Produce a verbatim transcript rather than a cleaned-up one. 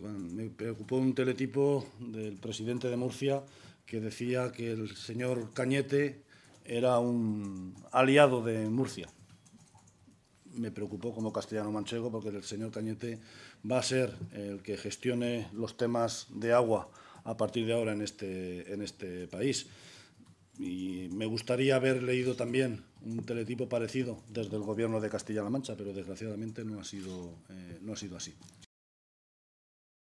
me preocupó un teletipo del presidente de Murcia que decía que el señor Cañete era un aliado de Murcia. Me preocupó como castellano-manchego porque el señor Cañete va a ser el que gestione los temas de agua a partir de ahora en este, en este país. Y me gustaría haber leído también un teletipo parecido desde el Gobierno de Castilla-La Mancha, pero desgraciadamente no ha sido, eh, no ha sido así.